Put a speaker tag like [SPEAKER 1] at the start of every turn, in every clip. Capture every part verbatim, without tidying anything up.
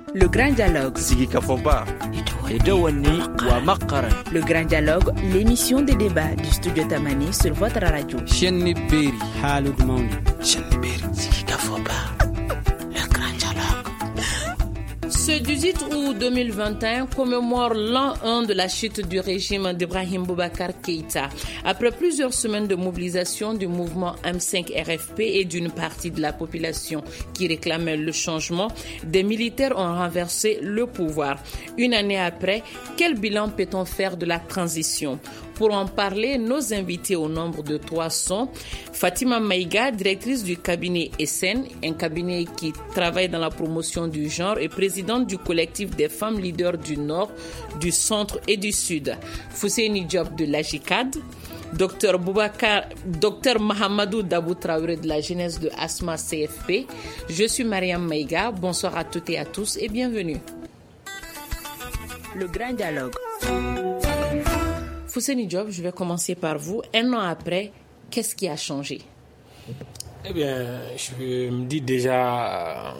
[SPEAKER 1] Le Grand Dialogue.
[SPEAKER 2] Sigi Kafoba. Idawani wa Makaran.
[SPEAKER 1] Le Grand Dialogue, l'émission de débat du studio Tamani sur votre radio.
[SPEAKER 3] Chenni Beri.
[SPEAKER 4] Halud Mauni.
[SPEAKER 2] Chenni Beri. Sigi Kafoba. Le Grand Dialogue.
[SPEAKER 5] Ce dix-huit août deux mille vingt et un commémore l'an un de la chute du régime d'Ibrahim Boubacar Keïta. Après plusieurs semaines de mobilisation du mouvement M cinq R F P et d'une partie de la population qui réclamait le changement, des militaires ont renversé le pouvoir. Une année après, quel bilan peut-on faire de la transition ? Pour en parler, nos invités au nombre de trois sont Fatima Maïga, directrice du cabinet E S E N, un cabinet qui travaille dans la promotion du genre et présidente du collectif des femmes leaders du Nord, du Centre et du Sud. Fousseini Diop de l'A G I C A D, Dr Boubacar, Dr Mahamadou Dabou Traoré de la jeunesse de Asma C F P. Je suis Mariam Maïga. Bonsoir à toutes et à tous et bienvenue.
[SPEAKER 1] Le Grand Dialogue.
[SPEAKER 5] Fousseini Diop, je vais commencer par vous. Un an après, qu'est-ce qui a changé ?
[SPEAKER 6] Eh bien, je me dis déjà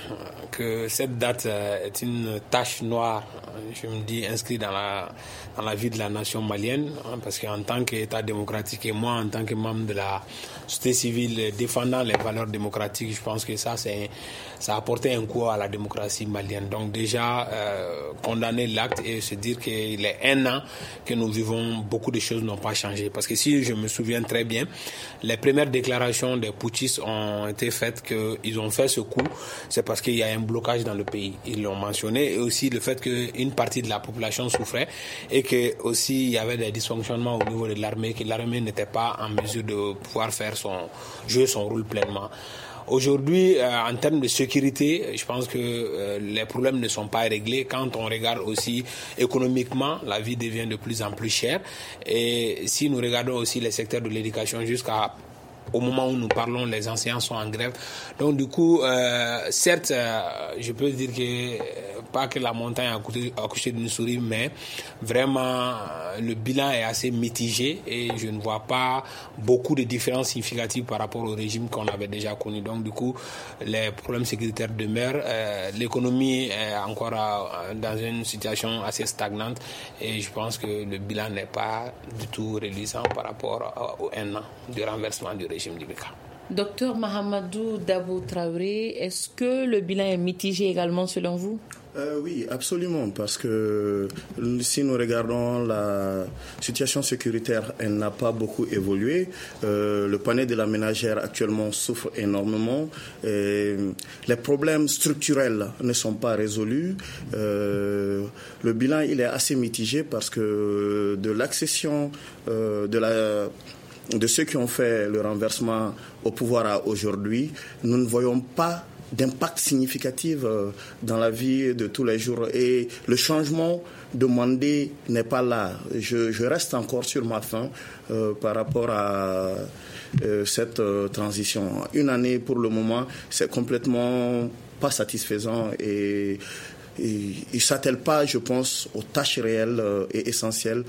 [SPEAKER 6] que cette date est une tache noire, je me dis, inscrite dans la, dans la vie de la nation malienne, parce qu'en tant qu'État démocratique et moi, en tant que membre de la société civile défendant les valeurs démocratiques, je pense que ça, c'est, ça a apporté un coup à la démocratie malienne. Donc déjà, euh, condamner l'acte et se dire qu'il est un an que nous vivons, beaucoup de choses n'ont pas changé. Parce que si je me souviens très bien, les premières déclarations des putschistes ont été faites qu'ils ont fait ce coup, c'est parce qu'il y a un blocage dans le pays. Ils l'ont mentionné, et aussi le fait qu'une partie de la population souffrait et que aussi il y avait des dysfonctionnements au niveau de l'armée, que l'armée n'était pas en mesure de pouvoir faire son, jouer son rôle pleinement. Aujourd'hui, euh, en termes de sécurité, je pense que euh, les problèmes ne sont pas réglés. Quand on regarde aussi économiquement, la vie devient de plus en plus chère. Et si nous regardons aussi les secteurs de l'éducation, jusqu'à au moment où nous parlons, les enseignants sont en grève. Donc du coup, euh, certes, euh, je peux dire que euh, pas que la montagne a accouché, accouché d'une souris, mais vraiment euh, le bilan est assez mitigé et je ne vois pas beaucoup de différences significatives par rapport au régime qu'on avait déjà connu. Donc du coup, les problèmes sécuritaires demeurent. Euh, l'économie est encore euh, dans une situation assez stagnante et je pense que le bilan n'est pas du tout réjouissant par rapport au un an du renversement du régime.
[SPEAKER 5] Docteur Mahamadou Dabou Traoré, est-ce que le bilan est mitigé également selon vous ?
[SPEAKER 7] Euh, oui, absolument, parce que si nous regardons la situation sécuritaire, elle n'a pas beaucoup évolué. Euh, le panier de la ménagère actuellement souffre énormément. Et les problèmes structurels ne sont pas résolus. Euh, le bilan, il est assez mitigé parce que de l'accession euh, de la de ceux qui ont fait le renversement au pouvoir à aujourd'hui, nous ne voyons pas d'impact significatif dans la vie de tous les jours. Et le changement demandé n'est pas là. Je, je reste encore sur ma faim euh, par rapport à euh, cette euh, transition. Une année pour le moment, c'est complètement pas satisfaisant et il ne s'attelle pas, je pense, aux tâches réelles et essentielles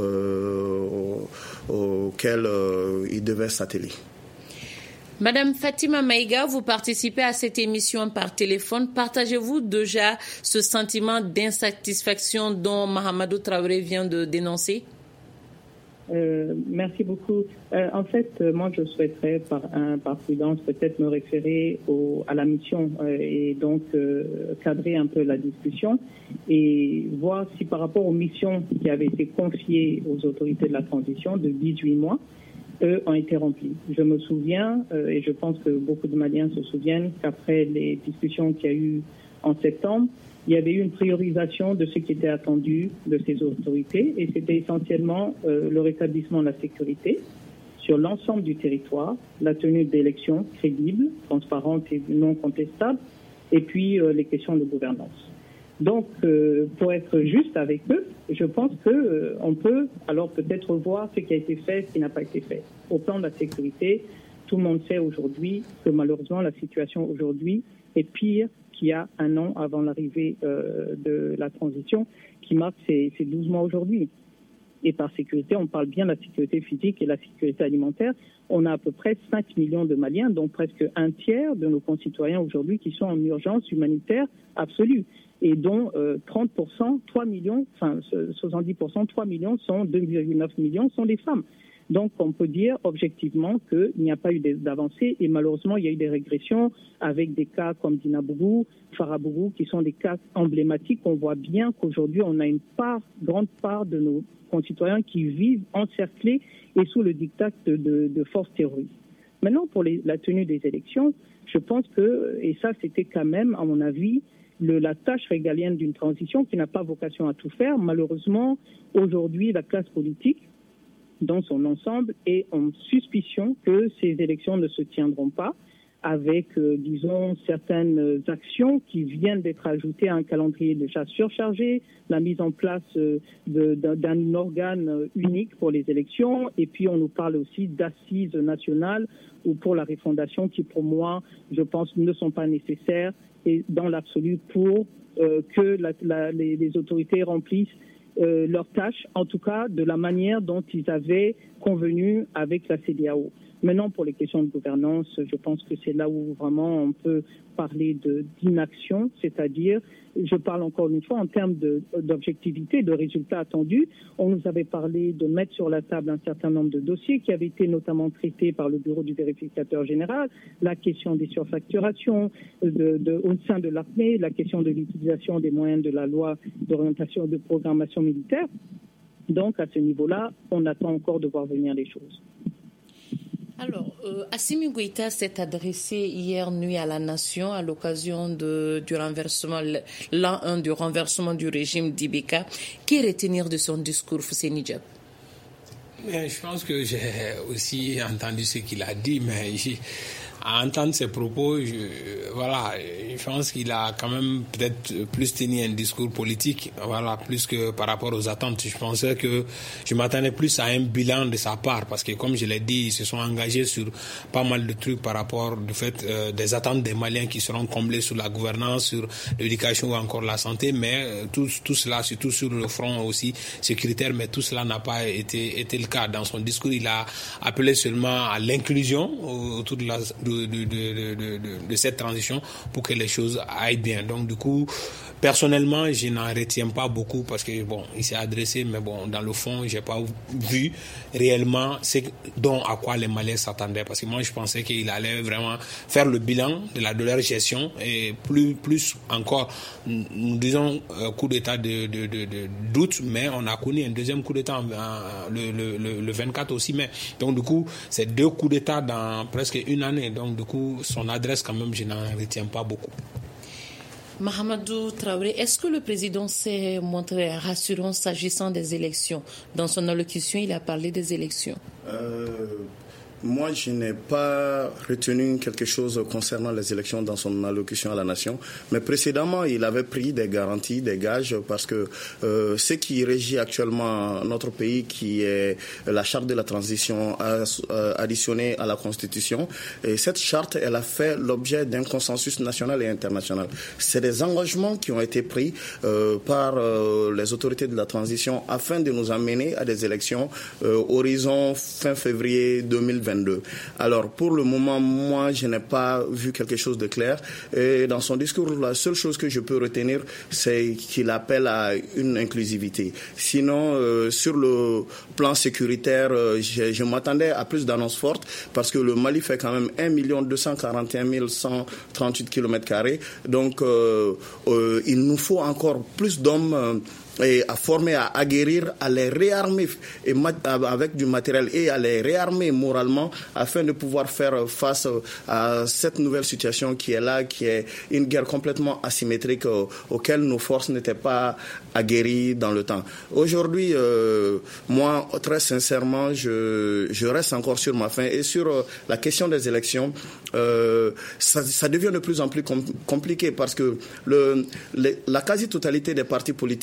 [SPEAKER 7] euh, auxquelles euh, il devait s'atteler.
[SPEAKER 5] Madame Fatima Maïga, vous participez à cette émission par téléphone. Partagez-vous déjà ce sentiment d'insatisfaction dont Mahamadou Traoré vient de dénoncer ?
[SPEAKER 8] Euh, merci beaucoup. Euh, en fait, euh, moi, je souhaiterais, par, un, par prudence, peut-être me référer au, à la mission euh, et donc euh, cadrer un peu la discussion et voir si par rapport aux missions qui avaient été confiées aux autorités de la transition de dix-huit mois, eux ont été remplis. Je me souviens, euh, et je pense que beaucoup de Maliens se souviennent, qu'après les discussions qu'il y a eu en septembre, il y avait eu une priorisation de ce qui était attendu de ces autorités et c'était essentiellement euh, le rétablissement de la sécurité sur l'ensemble du territoire, la tenue d'élections crédibles, transparentes et non contestables, et puis euh, les questions de gouvernance. Donc, euh, pour être juste avec eux, je pense que euh, on peut alors peut-être voir ce qui a été fait, ce qui n'a pas été fait. Au plan de la sécurité, tout le monde sait aujourd'hui que malheureusement la situation aujourd'hui est pire qu'il y a un an avant l'arrivée euh, de la transition, qui marque ces, ces douze mois aujourd'hui. Et par sécurité, on parle bien de la sécurité physique et la sécurité alimentaire. On a à peu près cinq millions de Maliens, dont presque un tiers de nos concitoyens aujourd'hui qui sont en urgence humanitaire absolue. Et dont euh, trente pour cent, trois millions, enfin soixante-dix pour cent, trois millions sont, deux virgule neuf millions sont des femmes. Donc on peut dire objectivement qu'il n'y a pas eu d'avancée et malheureusement il y a eu des régressions avec des cas comme Dina Bougou, Farah Bougou, qui sont des cas emblématiques. On voit bien qu'aujourd'hui on a une part, grande part de nos concitoyens qui vivent encerclés et sous le diktat de, de, de forces terroristes. Maintenant pour les, la tenue des élections, je pense que, et ça c'était quand même à mon avis, Le, la tâche régalienne d'une transition qui n'a pas vocation à tout faire. Malheureusement, aujourd'hui, la classe politique, dans son ensemble, est en suspicion que ces élections ne se tiendront pas avec, euh, disons, certaines actions qui viennent d'être ajoutées à un calendrier déjà surchargé, la mise en place euh, de, d'un organe unique pour les élections, et puis on nous parle aussi d'assises nationales ou pour la refondation qui, pour moi, je pense, ne sont pas nécessaires et dans l'absolu pour euh, que la, la, les, les autorités remplissent euh, leurs tâches, en tout cas de la manière dont ils avaient convenu avec la C E D E A O. Maintenant, pour les questions de gouvernance, je pense que c'est là où vraiment on peut parler de, d'inaction, c'est-à-dire, je parle encore une fois en termes de, d'objectivité, de résultats attendus. On nous avait parlé de mettre sur la table un certain nombre de dossiers qui avaient été notamment traités par le bureau du vérificateur général, la question des surfacturations de, de, au sein de l'armée, la question de l'utilisation des moyens de la loi d'orientation et de programmation militaire. Donc, à ce niveau-là, on attend encore de voir venir les choses.
[SPEAKER 5] Alors, euh, Assimi Goïta s'est adressé hier nuit à la nation à l'occasion de, du renversement, l'an un du renversement du régime d'I B K. Qu'est retenir de son discours, Fousseini Diab?
[SPEAKER 6] Je pense que j'ai aussi entendu ce qu'il a dit, mais j'ai, à entendre ses propos, je, voilà, je pense qu'il a quand même peut-être plus tenu un discours politique, voilà, plus que par rapport aux attentes. Je pensais que je m'attendais plus à un bilan de sa part, parce que comme je l'ai dit, ils se sont engagés sur pas mal de trucs par rapport du fait euh, des attentes des Maliens qui seront comblées sur la gouvernance, sur l'éducation ou encore la santé, mais euh, tout, tout cela, surtout sur le front aussi sécuritaire, mais tout cela n'a pas été, été le cas. Dans son discours, il a appelé seulement à l'inclusion autour de la De, de, de, de, de, de cette transition pour que les choses aillent bien. Donc du coup, personnellement, je n'en retiens pas beaucoup parce que bon, il s'est adressé, mais bon, dans le fond, j'ai pas vu réellement ce dont à quoi les Maliens s'attendaient. Parce que moi, je pensais qu'il allait vraiment faire le bilan de la de leur gestion et plus plus encore, nous disons euh, coup d'état de, de, de, de d'août, mais on a connu un deuxième coup d'état euh, le, le, le vingt-quatre aussi mai. Donc du coup, c'est deux coups d'état dans presque une année. Donc du coup, son adresse quand même, je n'en retiens pas beaucoup.
[SPEAKER 5] Mahamadou Traoré, est-ce que le président s'est montré rassurant s'agissant des élections? Dans son allocution, il a parlé des élections.
[SPEAKER 7] Euh, moi, je n'ai pas retenu quelque chose concernant les élections dans son allocution à la nation, mais précédemment, il avait pris des garanties, des gages, parce que euh, ce qui régit actuellement notre pays, qui est la charte de la transition additionnée à la Constitution, et cette charte, elle a fait l'objet d'un consensus national et international. C'est des engagements qui ont été pris euh, par euh, les autorités de la transition afin de nous amener à des élections euh, horizon fin février deux mille vingt-deux. Alors, pour le moment, moi, je n'ai pas vu quelque chose de clair. Et dans son discours, la seule chose que je peux retenir, c'est qu'il appelle à une inclusivité. Sinon, euh, sur le plan sécuritaire, euh, je, je m'attendais à plus d'annonces fortes parce que le Mali fait quand même un million deux cent quarante et un mille cent trente-huit kilomètres carrés. Donc, euh, euh, il nous faut encore plus d'hommes euh, et à former, à aguerrir, à les réarmer et mat- avec du matériel et à les réarmer moralement afin de pouvoir faire face à cette nouvelle situation qui est là, qui est une guerre complètement asymétrique euh, auquel nos forces n'étaient pas aguerries dans le temps. Aujourd'hui, euh, moi, très sincèrement, je, je reste encore sur ma faim et sur euh, la question des élections, euh, ça, ça devient de plus en plus com- compliqué parce que le, les, la quasi-totalité des partis politiques de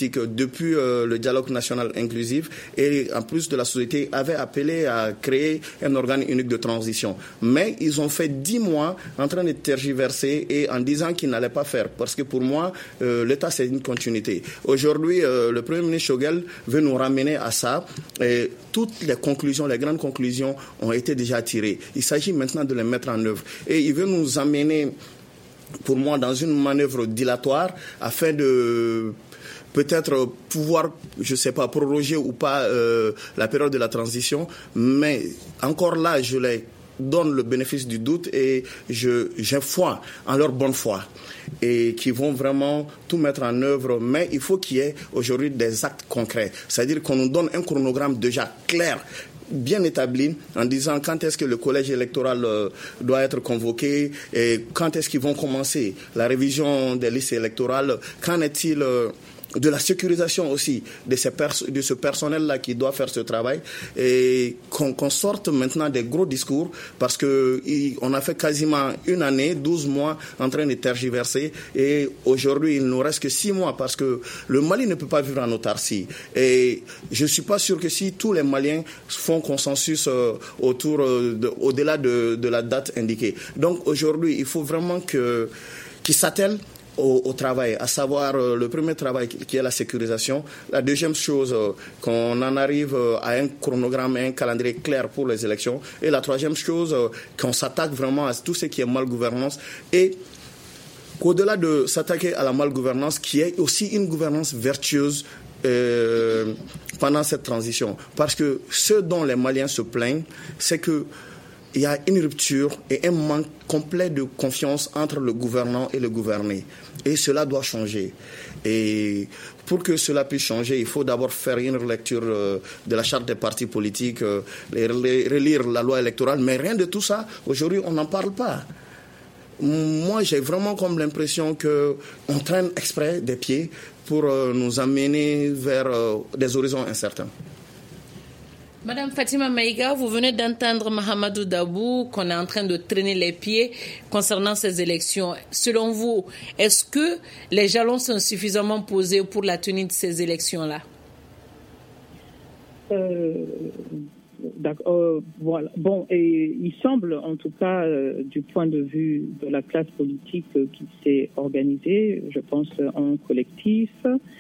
[SPEAKER 7] depuis euh, le dialogue national inclusif, et en plus de la société, avait appelé à créer un organe unique de transition. Mais ils ont fait dix mois en train de tergiverser et en disant qu'ils n'allaient pas faire. Parce que pour moi, euh, l'État, c'est une continuité. Aujourd'hui, euh, le Premier ministre Choguel veut nous ramener à ça. Et toutes les conclusions, les grandes conclusions ont été déjà tirées. Il s'agit maintenant de les mettre en œuvre. Et il veut nous amener, pour moi, dans une manœuvre dilatoire afin de peut-être pouvoir, je ne sais pas, proroger ou pas euh, la période de la transition. Mais encore là, je les donne le bénéfice du doute et je, j'ai foi en leur bonne foi et qui vont vraiment tout mettre en œuvre. Mais il faut qu'il y ait aujourd'hui des actes concrets. C'est-à-dire qu'on nous donne un chronogramme déjà clair, bien établi, en disant quand est-ce que le collège électoral euh, doit être convoqué et quand est-ce qu'ils vont commencer la révision des listes électorales, qu'en est-il euh, de la sécurisation aussi de, ces pers- de ce personnel-là qui doit faire ce travail, et qu'on, qu'on sorte maintenant des gros discours, parce que y, on a fait quasiment une année, douze mois en train de tergiverser, et aujourd'hui il ne nous reste que six mois, parce que le Mali ne peut pas vivre en autarcie. Et je ne suis pas sûr que si tous les Maliens font consensus euh, autour, euh, de, au-delà de, de la date indiquée. Donc aujourd'hui, il faut vraiment que, qu'ils s'attellent Au, au travail, à savoir euh, le premier travail qui, qui est la sécurisation. La deuxième chose, euh, qu'on en arrive euh, à un chronogramme, un calendrier clair pour les élections. Et la troisième chose, euh, qu'on s'attaque vraiment à tout ce qui est malgouvernance et qu'au-delà de s'attaquer à la malgouvernance, qui est aussi une gouvernance vertueuse euh, pendant cette transition. Parce que ce dont les Maliens se plaignent, c'est que il y a une rupture et un manque complet de confiance entre le gouvernant et le gouverné. Et cela doit changer. Et pour que cela puisse changer, il faut d'abord faire une relecture euh, de la charte des partis politiques, euh, relire la loi électorale. Mais rien de tout ça, aujourd'hui, on n'en parle pas. Moi, j'ai vraiment comme l'impression qu'on traîne exprès des pieds pour euh, nous amener vers euh, des horizons incertains.
[SPEAKER 5] Madame Fatima Maïga, vous venez d'entendre Mahamadou Dabou qu'on est en train de traîner les pieds concernant ces élections. Selon vous, est-ce que les jalons sont suffisamment posés pour la tenue de ces élections-là?
[SPEAKER 8] euh, d'accord, euh, voilà. Bon, et il semble, en tout cas, euh, du point de vue de la classe politique euh, qui s'est organisée, je pense en collectif,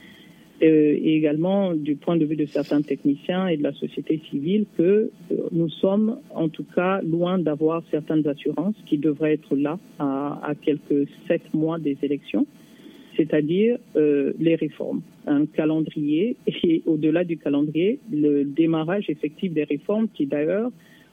[SPEAKER 8] Euh, et également du point de vue de certains techniciens et de la société civile, que euh, nous sommes en tout cas loin d'avoir certaines assurances qui devraient être là à, à quelques sept mois des élections, c'est-à-dire euh, les réformes, un calendrier, et au-delà du calendrier, le démarrage effectif des réformes qui d'ailleurs,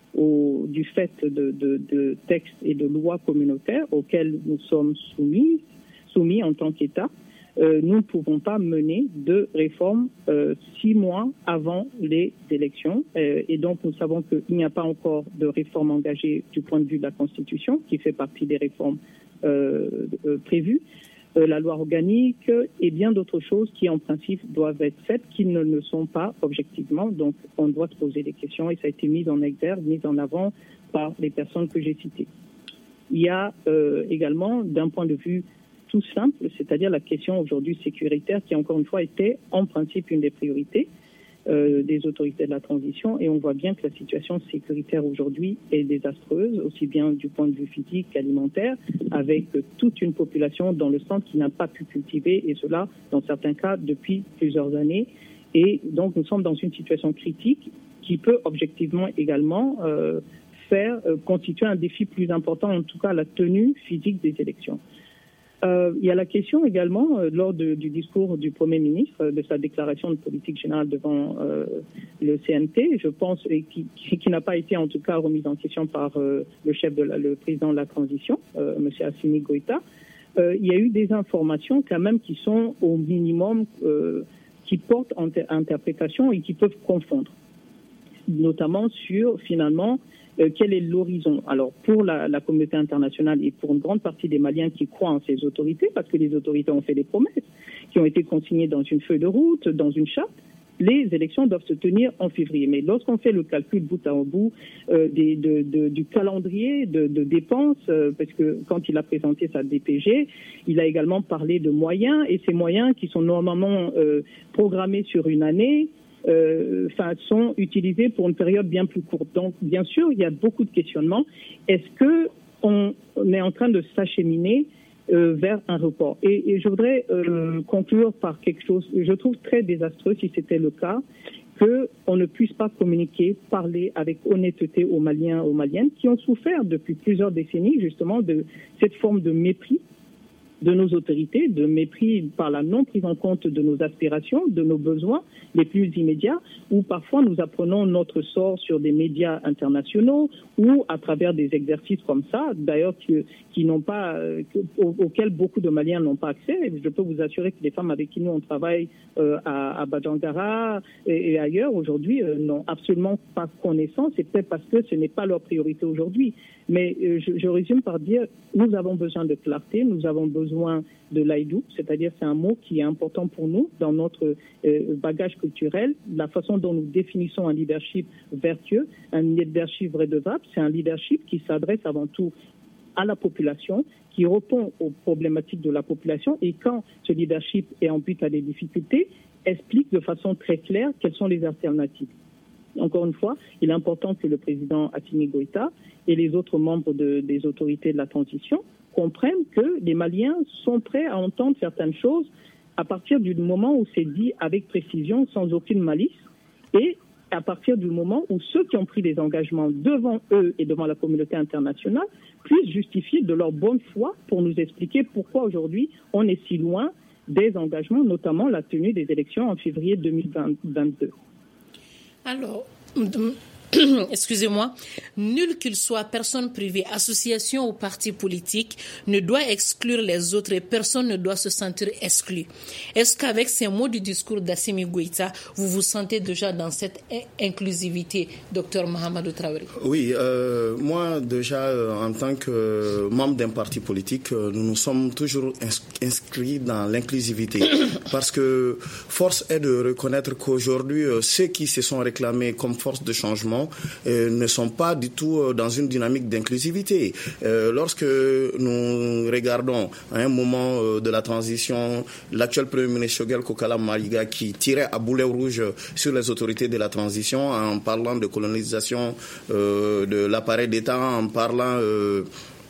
[SPEAKER 8] au, du fait de, de, de textes et de lois communautaires auxquels nous sommes soumis, soumis en tant qu'État, Euh, nous ne pouvons pas mener de réformes euh, six mois avant les élections. Euh, et donc, nous savons qu'il n'y a pas encore de réforme engagée du point de vue de la Constitution, qui fait partie des réformes euh, euh, prévues, euh, la loi organique et bien d'autres choses qui, en principe, doivent être faites, qui ne le sont pas objectivement. Donc, on doit se poser des questions et ça a été mis en exergue, mis en avant par les personnes que j'ai citées. Il y a euh, également, d'un point de vue tout simple, c'est-à-dire la question aujourd'hui sécuritaire qui, encore une fois, était en principe une des priorités euh, des autorités de la transition. Et on voit bien que la situation sécuritaire aujourd'hui est désastreuse, aussi bien du point de vue physique qu'alimentaire, avec toute une population dans le centre qui n'a pas pu cultiver, et cela, dans certains cas, depuis plusieurs années. Et donc, nous sommes dans une situation critique qui peut objectivement également euh, faire euh, constituer un défi plus important, en tout cas la tenue physique des élections. Euh, il y a la question également, euh, lors de, du discours du Premier ministre, euh, de sa déclaration de politique générale devant euh, le C N T, je pense, et qui, qui, qui n'a pas été en tout cas remise en question par euh, le chef de la, le président de la transition, euh, M. Assimi Goïta. Euh, il y a eu des informations quand même qui sont au minimum, euh, qui portent inter- interprétation et qui peuvent confondre, notamment sur finalement Euh, quel est l'horizon? Alors, pour la, la communauté internationale et pour une grande partie des Maliens qui croient en ces autorités, parce que les autorités ont fait des promesses, qui ont été consignées dans une feuille de route, dans une charte, les élections doivent se tenir en février. Mais lorsqu'on fait le calcul bout à bout euh, des, de, de, du calendrier de, de dépenses, euh, parce que quand il a présenté sa D P G, il a également parlé de moyens, et ces moyens qui sont normalement euh, programmés sur une année, euh, enfin, sont utilisés pour une période bien plus courte. Donc, bien sûr, il y a beaucoup de questionnements. Est-ce que on, on est en train de s'acheminer Euh, vers un report. Et, et je voudrais euh, conclure par quelque chose, je trouve très désastreux, si c'était le cas, qu'on ne puisse pas communiquer, parler avec honnêteté aux Maliens, aux Maliennes, qui ont souffert depuis plusieurs décennies, justement, de cette forme de mépris de nos autorités, de mépris par la non prise en compte de nos aspirations, de nos besoins les plus immédiats, où parfois nous apprenons notre sort sur des médias internationaux ou à travers des exercices comme ça, d'ailleurs qui, qui n'ont pas, aux, auxquels beaucoup de Maliens n'ont pas accès. Je peux vous assurer que les femmes avec qui nous on travaille euh, à, à Badjangara et, et ailleurs aujourd'hui euh, n'ont absolument pas connaissance, et peut-être parce que ce n'est pas leur priorité aujourd'hui. Mais euh, je, je résume par dire, nous avons besoin de clarté, nous avons besoin de l'aïdou, c'est-à-dire c'est un mot qui est important pour nous dans notre euh, bagage culturel, la façon dont nous définissons un leadership vertueux, un leadership redevable, c'est un leadership qui s'adresse avant tout à la population, qui répond aux problématiques de la population, et quand ce leadership est en but à des difficultés, explique de façon très claire quelles sont les alternatives. Encore une fois, il est important que le président Assimi Goïta et les autres membres de, des autorités de la transition comprennent que les Maliens sont prêts à entendre certaines choses à partir du moment où c'est dit avec précision, sans aucune malice, et à partir du moment où ceux qui ont pris des engagements devant eux et devant la communauté internationale puissent justifier de leur bonne foi pour nous expliquer pourquoi aujourd'hui on est si loin des engagements, notamment la tenue des élections en février deux mille vingt-deux.
[SPEAKER 5] Alors, excusez-moi, nul qu'il soit, personne privée, association ou parti politique, ne doit exclure les autres et personne ne doit se sentir exclu. Est-ce qu'avec ces mots du discours d'Assimi Goïta, vous vous sentez déjà dans cette inclusivité, docteur Mahamadou Traoré?
[SPEAKER 7] Oui, euh, moi déjà, euh, en tant que membre d'un parti politique, euh, nous nous sommes toujours ins- inscrits dans l'inclusivité parce que force est de reconnaître qu'aujourd'hui, euh, ceux qui se sont réclamés comme force de changement Euh, ne sont pas du tout euh, dans une dynamique d'inclusivité. Euh, lorsque nous regardons à un moment euh, de la transition, l'actuel Premier ministre Choguel Kokala Maïga qui tirait à boulet rouge sur les autorités de la transition en parlant de colonisation euh, de l'appareil d'État, en parlant euh,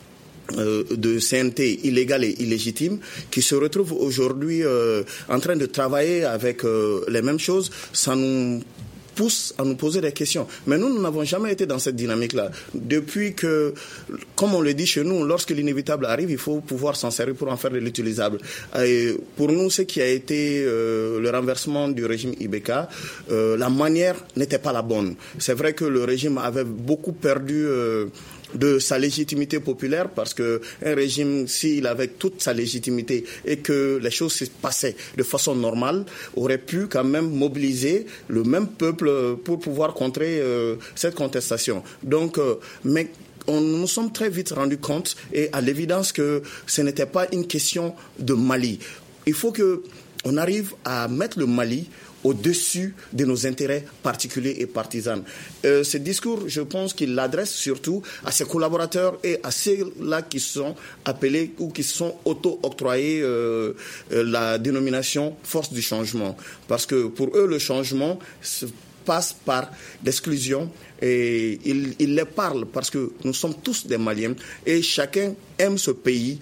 [SPEAKER 7] Euh, de C N T illégale et illégitime, qui se retrouve aujourd'hui euh, en train de travailler avec euh, les mêmes choses, ça nous pousse à nous poser des questions. Mais nous, nous n'avons jamais été dans cette dynamique-là. Depuis que, comme on le dit chez nous, lorsque l'inévitable arrive, il faut pouvoir s'en servir pour en faire de l'utilisable. Et pour nous, ce qui a été euh, le renversement du régime I B K, euh, la manière n'était pas la bonne. C'est vrai que le régime avait beaucoup perdu euh, de sa légitimité populaire, parce que un régime, s'il avait toute sa légitimité et que les choses se passaient de façon normale, aurait pu quand même mobiliser le même peuple pour pouvoir contrer euh, cette contestation. Donc, euh, mais on nous sommes très vite rendus compte, et à l'évidence, que ce n'était pas une question de Mali. Il faut que on arrive à mettre le Mali au-dessus de nos intérêts particuliers et partisans. Euh, ce discours, je pense qu'il l'adresse surtout à ses collaborateurs et à ceux-là qui sont appelés ou qui sont auto-octroyés euh, euh, la dénomination force du changement. Parce que pour eux, le changement se passe par l'exclusion, et ils il les parlent parce que nous sommes tous des Maliens et chacun aime ce pays,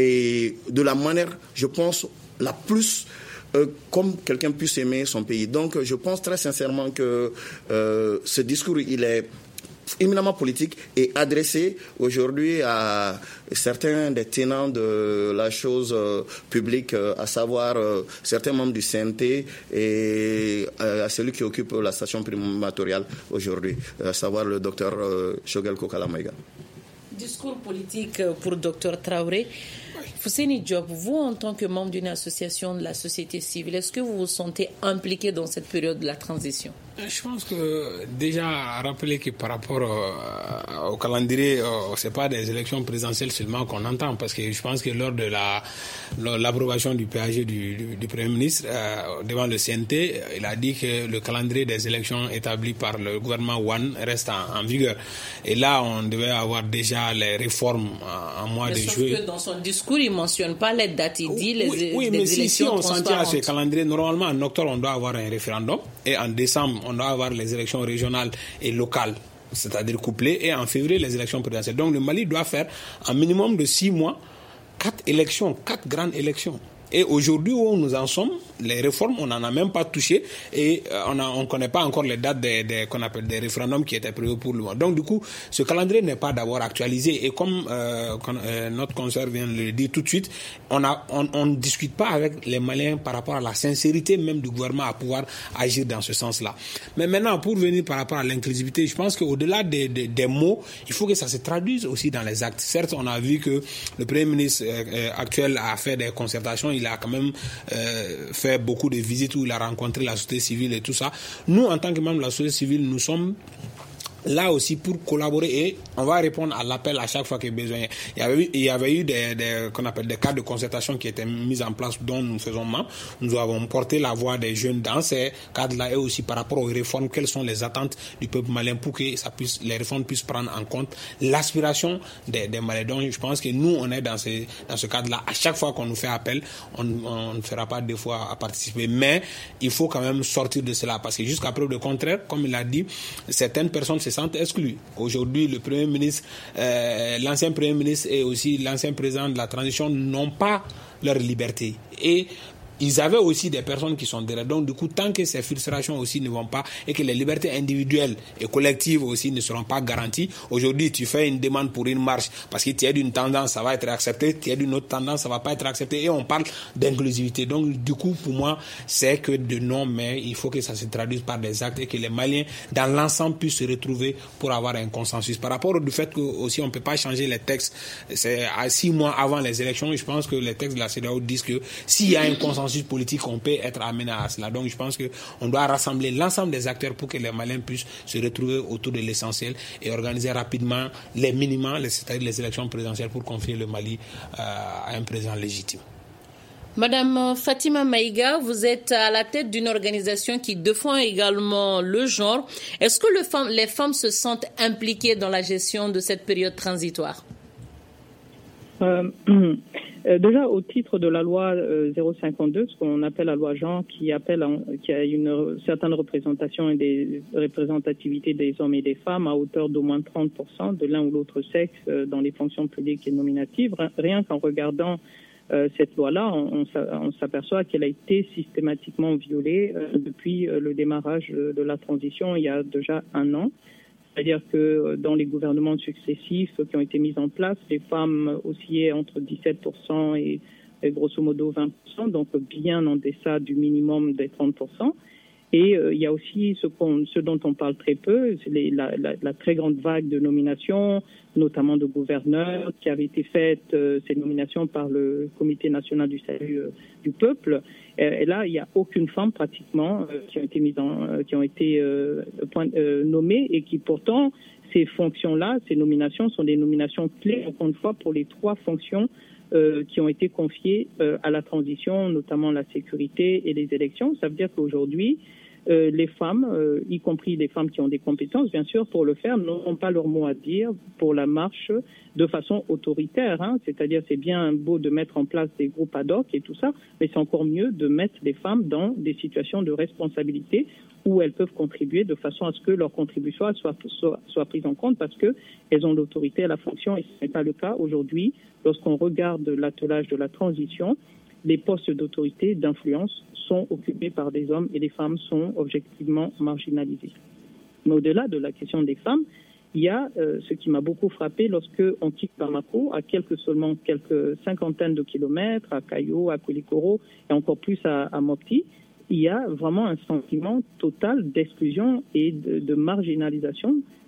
[SPEAKER 7] et de la manière, je pense, la plus Euh, comme quelqu'un puisse aimer son pays. Donc, je pense très sincèrement que euh, ce discours, il est éminemment politique et adressé aujourd'hui à certains des tenants de la chose euh, publique, euh, à savoir euh, certains membres du C N T et euh, à celui qui occupe la station primatoriale aujourd'hui, à savoir le docteur euh, Choguel Kokala Maïga.
[SPEAKER 5] Discours politique pour docteur Traoré. Fousseini Diop, vous, en tant que membre d'une association de la société civile, est-ce que vous vous sentez impliqué dans cette période de la transition ?
[SPEAKER 6] Je pense que déjà rappeler que par rapport euh, au calendrier, euh, c'est pas des élections présidentielles seulement qu'on entend, parce que je pense que lors de la lors de l'approbation du P A G du, du, du Premier ministre euh, devant le C N T, il a dit que le calendrier des élections établi par le gouvernement Wane reste en, en vigueur. Et là, on devait avoir déjà les réformes en, en mois
[SPEAKER 5] mais
[SPEAKER 6] de
[SPEAKER 5] sauf
[SPEAKER 6] juillet.
[SPEAKER 5] Que dans son discours, il mentionne pas les dates. Il dit les,
[SPEAKER 6] oui, oui,
[SPEAKER 5] les
[SPEAKER 6] mais si, si on s'en tient à ce
[SPEAKER 5] transparentes.
[SPEAKER 6] calendrier, normalement en octobre on doit avoir un référendum et en décembre on doit avoir les élections régionales et locales, c'est-à-dire couplées, et en février les élections présidentielles. Donc le Mali doit faire un minimum de six mois, quatre élections, quatre grandes élections. Et aujourd'hui où nous en sommes, les réformes, on n'en a même pas touché et euh, on ne connaît pas encore les dates des, des, qu'on appelle des référendums qui étaient prévus pour le moment. Donc du coup, ce calendrier n'est pas d'abord actualisé. Et comme euh, quand, euh, notre consoeur vient de le dire tout de suite, on ne on, on discute pas avec les Maliens par rapport à la sincérité même du gouvernement à pouvoir agir dans ce sens-là. Mais maintenant, pour venir par rapport à l'inclusivité, je pense qu'au-delà des, des, des mots, il faut que ça se traduise aussi dans les actes. Certes, on a vu que le Premier ministre euh, actuel a fait des concertations, il a quand même euh, fait beaucoup de visites où il a rencontré la société civile et tout ça. Nous, en tant que membres de la société civile, nous sommes là aussi pour collaborer et on va répondre à l'appel à chaque fois qu'il y a besoin. Il y avait eu, il y avait eu des, des, qu'on appelle des cadres de concertation qui étaient mis en place dont nous faisons membre. Nous avons porté la voix des jeunes dans ces cadres-là et aussi par rapport aux réformes, quelles sont les attentes du peuple malien pour que ça puisse, les réformes puissent prendre en compte l'aspiration des, des Maliens. Donc je pense que nous, on est dans ce, dans ce cadre-là. À chaque fois qu'on nous fait appel, on, on ne fera pas deux fois à participer. Mais il faut quand même sortir de cela parce que jusqu'à preuve de contraire, comme il a dit, certaines personnes se sentent exclus. Aujourd'hui, le Premier ministre, euh, l'ancien Premier ministre et aussi l'ancien président de la transition n'ont pas leur liberté. Et ils avaient aussi des personnes qui sont derrière. Donc, du coup, tant que ces frustrations aussi ne vont pas et que les libertés individuelles et collectives aussi ne seront pas garanties, aujourd'hui, tu fais une demande pour une marche parce que tu es d'une tendance, ça va être accepté, tu es d'une autre tendance, ça va pas être accepté et on parle d'inclusivité. Donc, du coup, pour moi, c'est que de non, mais il faut que ça se traduise par des actes et que les Maliens, dans l'ensemble, puissent se retrouver pour avoir un consensus. Par rapport au fait que aussi on ne peut pas changer les textes, c'est à six mois avant les élections, je pense que les textes de la C E D E A O disent que s'il y a un consensus politique, on peut être amené à cela. Donc je pense qu'on doit rassembler l'ensemble des acteurs pour que les Maliens puissent se retrouver autour de l'essentiel et organiser rapidement les minima, c'est-à-dire les élections présidentielles pour confier le Mali euh, à un président légitime.
[SPEAKER 5] Madame Fatima Maïga, vous êtes à la tête d'une organisation qui défend également le genre. Est-ce que le femme, les femmes se sentent impliquées dans la gestion de cette période transitoire ?
[SPEAKER 8] euh, Euh, déjà, au titre de la loi euh, zéro cinquante-deux, ce qu'on appelle la loi genre, qui appelle, en, qui a une certaine représentation et des représentativités des hommes et des femmes à hauteur d'au moins trente pour cent de l'un ou l'autre sexe euh, dans les fonctions publiques et nominatives. Rien qu'en regardant euh, cette loi-là, on, on s'aperçoit qu'elle a été systématiquement violée euh, depuis euh, le démarrage de la transition il y a déjà un an. C'est-à-dire que dans les gouvernements successifs qui ont été mis en place, les femmes oscillaient entre dix-sept pour cent et, et grosso modo vingt pour cent, donc bien en deçà du minimum des trente pour cent. Et euh, il y a aussi ce, qu'on, ce dont on parle très peu, c'est les, la, la, la très grande vague de nominations, notamment de gouverneurs, qui avait été faite, euh, ces nominations par le Comité national du salut euh, du peuple. Et, et là, il n'y a aucune femme pratiquement euh, qui ont été mises en, euh, qui ont été euh, point, euh, nommées et qui pourtant ces fonctions-là, ces nominations sont des nominations clés, encore une fois, pour les trois fonctions Euh, qui ont été confiées euh, à la transition, notamment la sécurité et les élections. Ça veut dire qu'aujourd'hui, euh, les femmes, euh, y compris les femmes qui ont des compétences, bien sûr, pour le faire, n'ont pas leur mot à dire pour la marche de façon autoritaire. Hein. C'est-à-dire, c'est bien beau de mettre en place des groupes ad hoc et tout ça, mais c'est encore mieux de mettre les femmes dans des situations de responsabilité où elles peuvent contribuer de façon à ce que leur contribution soit, soit, soit prise en compte parce qu'elles ont l'autorité à la fonction et ce n'est pas le cas aujourd'hui. Lorsqu'on regarde l'attelage de la transition, les postes d'autorité, d'influence sont occupés par des hommes et les femmes sont objectivement marginalisées. Mais au-delà de la question des femmes, il y a euh, ce qui m'a beaucoup frappé lorsque on quitte Bamako, à quelques seulement quelques cinquantaines de kilomètres, à Kayo, à Koulikoro et encore plus à, à Mopti, il y a vraiment un sentiment total d'exclusion et de, de marginalisation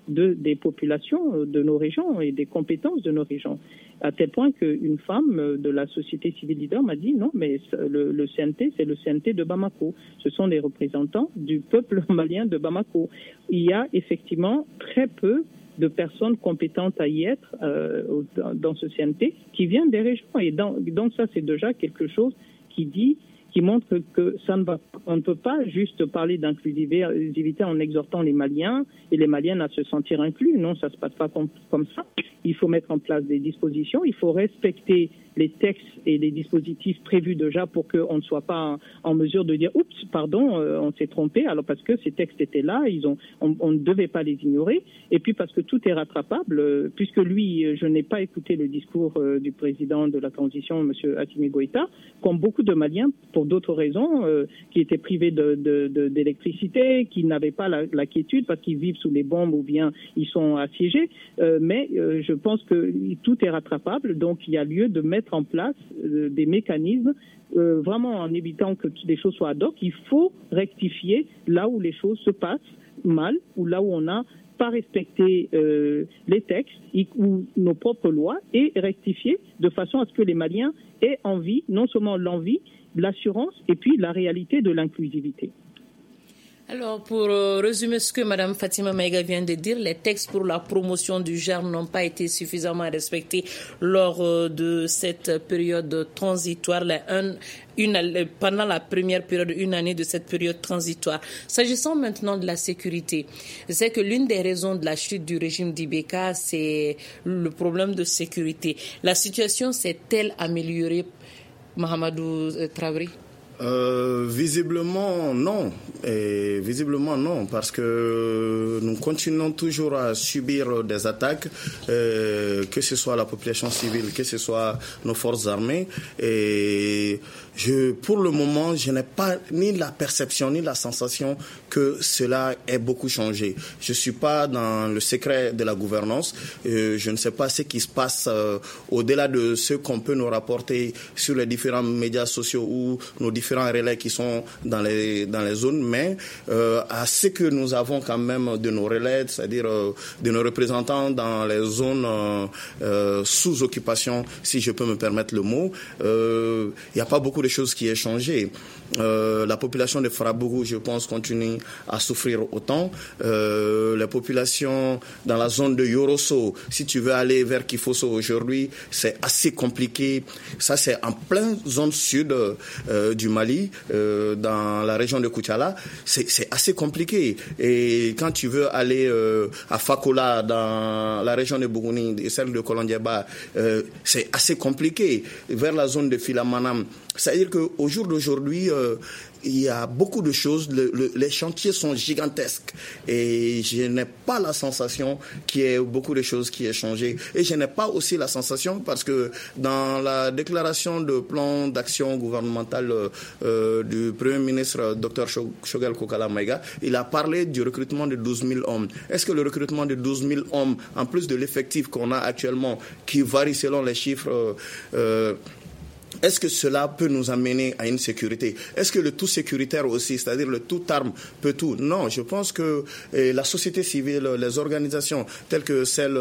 [SPEAKER 8] de, des populations de nos régions et des compétences de nos régions. À tel point qu'une femme de la société civile leader m'a dit non, mais le, le C N T, c'est le C N T de Bamako. Ce sont les représentants du peuple malien de Bamako. Il y a effectivement très peu de personnes compétentes à y être euh, dans ce C N T qui viennent des régions. Et dans, donc ça, c'est déjà quelque chose qui dit qui montre que ça ne va, on ne peut pas juste parler d'inclusivité en exhortant les Maliens et les Maliennes à se sentir inclus. Non, ça se passe pas comme, comme ça. Il faut mettre en place des dispositions, il faut respecter les textes et les dispositifs prévus déjà pour qu'on ne soit pas en mesure de dire « Oups, pardon, euh, on s'est trompé », alors parce que ces textes étaient là, ils ont, on, on ne devait pas les ignorer, et puis parce que tout est rattrapable, euh, puisque lui, je n'ai pas écouté le discours euh, du président de la transition, M. Assimi Goïta, comme beaucoup de Maliens, pour d'autres raisons, euh, qui étaient privés de, de, de, d'électricité, qui n'avaient pas la, la quiétude parce qu'ils vivent sous les bombes ou bien ils sont assiégés, euh, mais euh, je pense que tout est rattrapable, donc il y a lieu de mettre en place euh, des mécanismes euh, vraiment en évitant que des choses soient ad hoc. Il faut rectifier là où les choses se passent mal ou là où on n'a pas respecté euh, les textes ou nos propres lois et rectifier de façon à ce que les Maliens aient envie, non seulement l'envie, l'assurance et puis la réalité de l'inclusivité.
[SPEAKER 5] Alors, pour euh, résumer ce que Mme Fatima Maïga vient de dire, les textes pour la promotion du genre n'ont pas été suffisamment respectés lors euh, de cette période transitoire, la, un, une, pendant la première période, une année de cette période transitoire. S'agissant maintenant de la sécurité, c'est que l'une des raisons de la chute du régime d'Ibeka, c'est le problème de sécurité. La situation s'est-elle améliorée, Mahamadou Traoré?
[SPEAKER 7] Euh, visiblement non, et visiblement non, parce que nous continuons toujours à subir des attaques, euh, que ce soit la population civile, que ce soit nos forces armées, et je, pour le moment, je n'ai pas ni la perception ni la sensation que cela ait beaucoup changé. Je suis pas dans le secret de la gouvernance, euh, je ne sais pas ce qui se passe euh, au-delà de ce qu'on peut nous rapporter sur les différents médias sociaux ou nos différents relais qui sont dans les dans les zones, mais euh, à ce que nous avons quand même de nos relais, c'est-à-dire euh, de nos représentants dans les zones euh, euh, sous occupation, si je peux me permettre le mot, il euh, n'y a pas beaucoup de choses qui aient changé. Euh, la population de Farabougou, je pense, continue à souffrir autant. Euh, la population dans la zone de Yorosso, si tu veux aller vers Kifosso aujourd'hui, c'est assez compliqué. Ça, c'est en pleine zone sud euh, du Mali, euh, dans la région de Koutiala. C'est, c'est assez compliqué. Et quand tu veux aller euh, à Fakola, dans la région de Bougouni, et celle de Kolondiaba, euh, c'est assez compliqué. Vers la zone de Filamanam, c'est-à-dire qu'au jour d'aujourd'hui, euh, il y a beaucoup de choses, le, le, les chantiers sont gigantesques et je n'ai pas la sensation qu'il y ait beaucoup de choses qui aient changé. Et je n'ai pas aussi la sensation parce que dans la déclaration de plan d'action gouvernementale euh, du Premier ministre Dr Choguel Kokala Maïga, il a parlé du recrutement de douze mille hommes. Est-ce que le recrutement de douze mille hommes, en plus de l'effectif qu'on a actuellement, qui varie selon les chiffres, euh, est-ce que cela peut nous amener à une sécurité? Est-ce que le tout sécuritaire aussi, c'est-à-dire le tout arme, peut tout? Non, je pense que eh, la société civile, les organisations telles que celle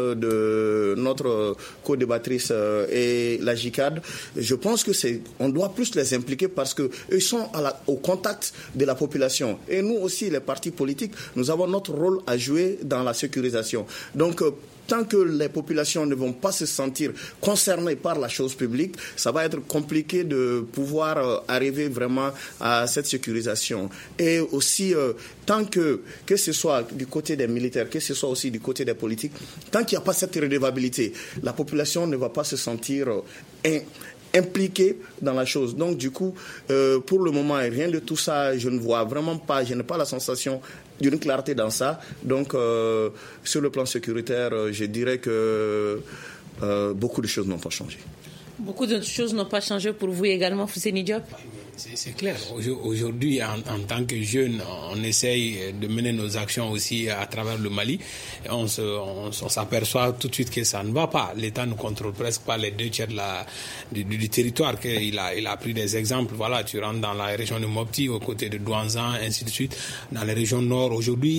[SPEAKER 7] de notre co-débattrice euh, et la J C A D, je pense que c'est, on doit plus les impliquer parce que ils sont à la, au contact de la population. Et nous aussi, les partis politiques, nous avons notre rôle à jouer dans la sécurisation. Donc, euh, tant que les populations ne vont pas se sentir concernées par la chose publique, ça va être compliqué de pouvoir euh, arriver vraiment à cette sécurisation. Et aussi, euh, tant que, que ce soit du côté des militaires, que ce soit aussi du côté des politiques, tant qu'il n'y a pas cette redevabilité, la population ne va pas se sentir euh, in, impliqué dans la chose. Donc, du coup, euh, pour le moment, rien de tout ça, je ne vois vraiment pas, je n'ai pas la sensation d'une clarté dans ça. Donc, euh, sur le plan sécuritaire, je dirais que euh, beaucoup de choses n'ont pas changé.
[SPEAKER 5] Beaucoup de choses n'ont pas changé pour vous également, Fousseini Diop?
[SPEAKER 6] C'est, c'est clair. Aujourd'hui, en, en tant que jeunes, on essaye de mener nos actions aussi à travers le Mali. Et on, se, on, on s'aperçoit tout de suite que ça ne va pas. L'État ne contrôle presque pas les deux tiers de la, du, du territoire. Il a, il a pris des exemples. Voilà, tu rentres dans la région de Mopti, aux côtés de Douanzan, ainsi de suite. Dans les régions nord, aujourd'hui,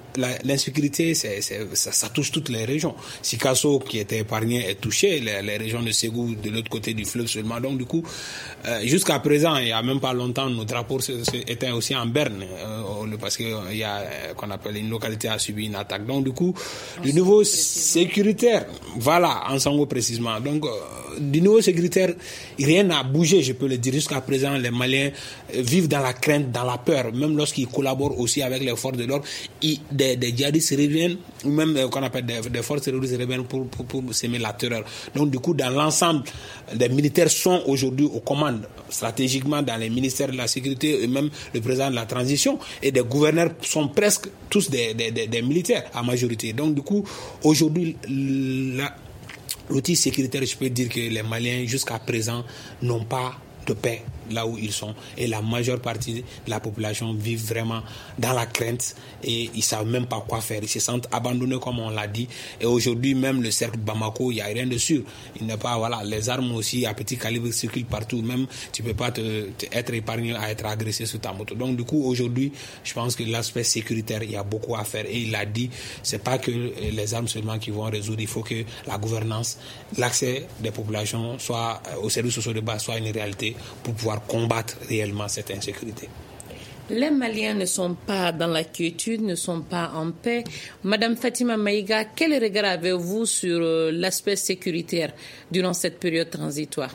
[SPEAKER 6] la, l'insécurité, c'est, c'est, ça, ça touche toutes les régions. Sikasso, qui était épargné, est touché. Les, les régions de Ségou, de l'autre côté du fleuve seulement. Donc, du coup, euh, jusqu'à présent, il n'y a même pas longtemps, nos drapeaux étaient aussi en berne. Euh, parce qu'il y a, euh, qu'on appelle, une localité a subi une attaque. Donc, du coup, en du niveau sécuritaire, voilà, en Sango précisément. Donc, euh, du niveau sécuritaire, rien n'a bougé, je peux le dire. Jusqu'à présent, les Maliens euh, vivent dans la crainte, dans la peur. Même lorsqu'ils collaborent aussi avec les forces de l'ordre, ils, des, des djihadistes reviennent, ou même euh, qu'on appelle des, des forces terroristes reviennent pour, pour, pour s'aimer la terreur. Donc, du coup, dans l'ensemble, les militaires sont aujourd'hui aux commandes, stratégiquement dans les ministères de la sécurité, et même le président de la transition, et des gouverneurs sont presque tous des, des, des, des militaires, à majorité. Donc, du coup, aujourd'hui, la, l'outil sécuritaire, je peux dire que les Maliens, jusqu'à présent, n'ont pas de paix là où ils sont, et la majeure partie de la population vit vraiment dans la crainte et ils ne savent même pas quoi faire, ils se sentent abandonnés comme on l'a dit. Et aujourd'hui même le cercle Bamako, il n'y a rien de sûr, il n'est pas, voilà, les armes aussi à petit calibre circulent partout, même tu ne peux pas te, te, être épargné à être agressé sur ta moto. Donc du coup aujourd'hui je pense que l'aspect sécuritaire, il y a beaucoup à faire, et il l'a dit, c'est pas que les armes seulement qui vont résoudre, il faut que la gouvernance, l'accès des populations soit aux services sociaux de base soit une réalité pour pouvoir combattre réellement cette insécurité.
[SPEAKER 5] Les Maliens ne sont pas dans la quiétude, ne sont pas en paix. Madame Fatima Maïga, quel regard avez-vous sur l'aspect sécuritaire durant cette période transitoire?